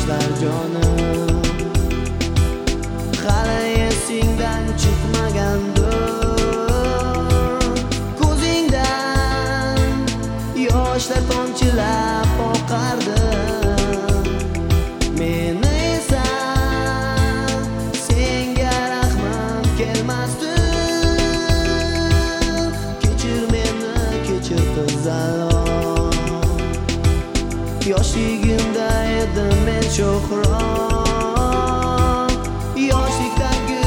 yoshlar jonim hali esingdan chiqmagandir. Ko'zingdan yoshlar tomchilab oqardi. Meni esa senga rahmim kelmasdi. Kechir meni, kechir qizaloq. Yoshligimda edim men sho'xroq. Yoshlikdagi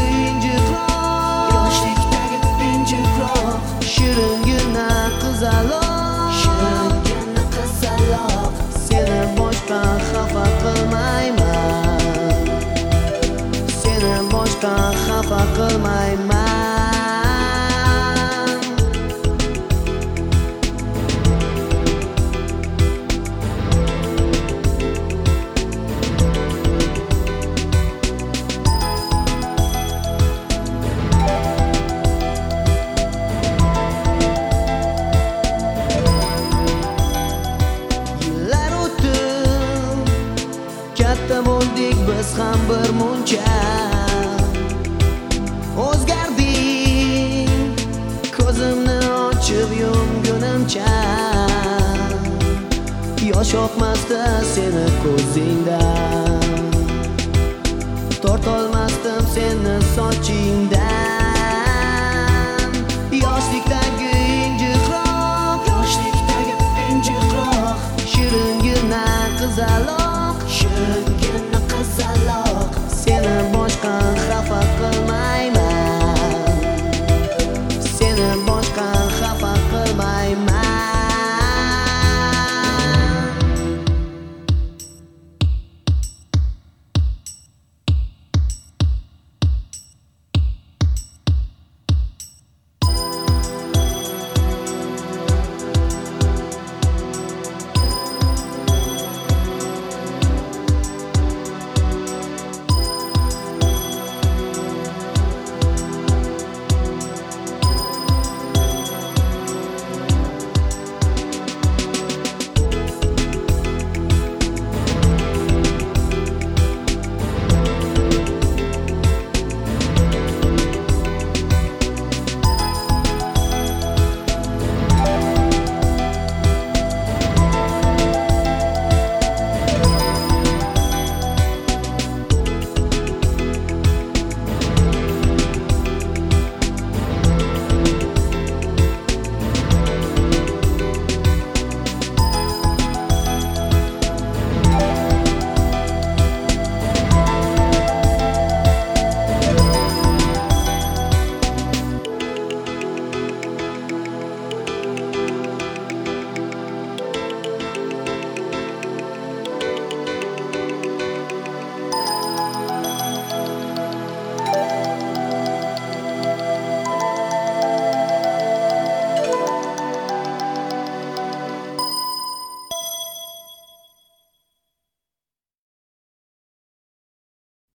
injiqroq, shiringina qizaloq. Seni boshqa xafa qilmayman. Seni boshqa xafa qilmayman. Katta bo'ldik biz ham bir muncha. O'zgarding ko'zimni ochib yumgunimcha. Yosh oqmasdi seni ko'zingdan, tortolmasdim seni sochingdan.